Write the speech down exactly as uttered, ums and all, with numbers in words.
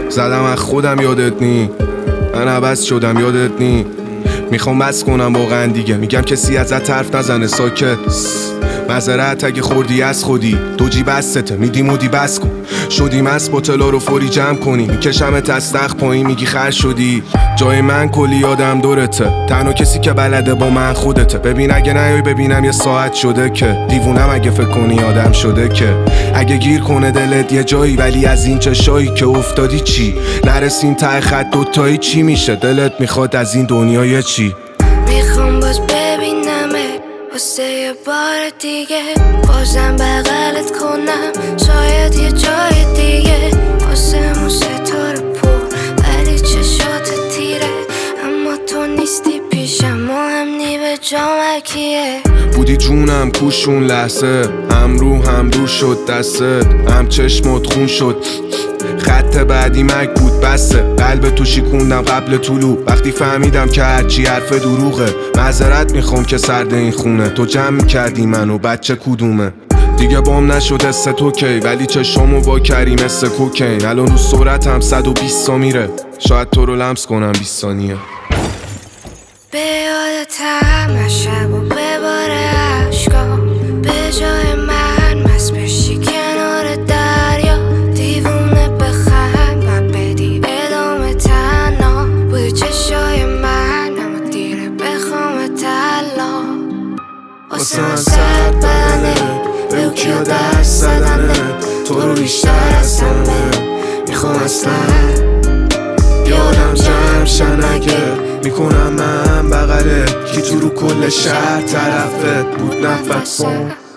زدم از خودم یادت نی، من عوض شدم یادت نی. میخوام بس کنم واقعا دیگه، میگم کسی ازت حرف نزنه ساکت. معذرت اگه خوردی از خودی، دو جی بسته میدی مودی بس کن. شدیم از بوتلا رو فوری جمع کنی، میکشم تستخ پایین میگی خر شدی. جای من کلی آدم دورته، تنها کسی که بلده با من خودته. ببین اگه نیای ببینم یه ساعت شده که دیوونم اگه فکر کنی آدم شده که. اگه گیر کنه دلت یه جایی ولی از این چشایی که افتادی چی؟ نرسیم ته خط دوتایی چی میشه؟ دلت میخواد از این دنیای چی؟ میخوام باز ببینمه واسه یه بار دیگه، بازم بغلت کنم شاید یه جای دیگه. واسه مو ستاره پر ولی چشات تیره، اما تو نیستی پیشم و هم نی به جامکیه. بودی جونم کوشون لحظه، هم رو هم دور شد دستت، هم چشمت خون شد. خط بعدی مک بود بسته، قلب تو شیکوندم قبل طلوع. وقتی فهمیدم که هرچی حرف دروغه، معذرت میخوام که سرد این خونه. تو جمع میکردی منو بچه کدومه؟ دیگه بام نشد است تو کی، ولی چشامو وا کردی مثل کوکین. الان رو سرعتم صد و بیست تا میره، شاید تو رو لمس کنم بیست ثانیه. به یادتم از شب و بباره عشقا، به جای من مست بشی کنار دریا. دیوونه بخند و بدی ادامه تنها، بوی چشای من اما دیره بخوام تلا. واسه من سرد بدنه، به او کیا دست زدنه. تو رو بیشتر از همه میخوام اصلا یادم جمع شن اگه میکنم من بغله. کی تو رو کل شهر طرفت بود نفس کن.